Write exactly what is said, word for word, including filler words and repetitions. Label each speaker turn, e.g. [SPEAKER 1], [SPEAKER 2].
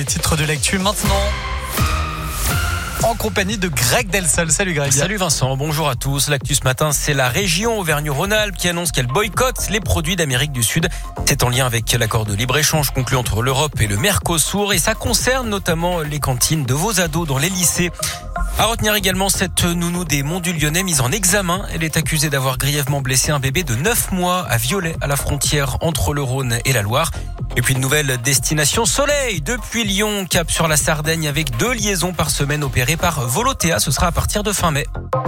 [SPEAKER 1] les titres de l'actu maintenant. En compagnie de Greg Delsol. Salut Greg.
[SPEAKER 2] Salut Vincent, bonjour à tous. L'actu ce matin, c'est la région Auvergne-Rhône-Alpes qui annonce qu'elle boycotte les produits d'Amérique du Sud. C'est en lien avec l'accord de libre-échange conclu entre l'Europe et le Mercosur et ça concerne notamment les cantines de vos ados dans les lycées. À retenir également cette nounou des Monts du Lyonnais mise en examen. Elle est accusée d'avoir grièvement blessé un bébé de neuf mois à Viollet, à la frontière entre le Rhône et la Loire. Et puis une nouvelle destination soleil depuis Lyon, cap sur la Sardaigne avec deux liaisons par semaine opérées par Volotea. Ce sera à partir de fin mai.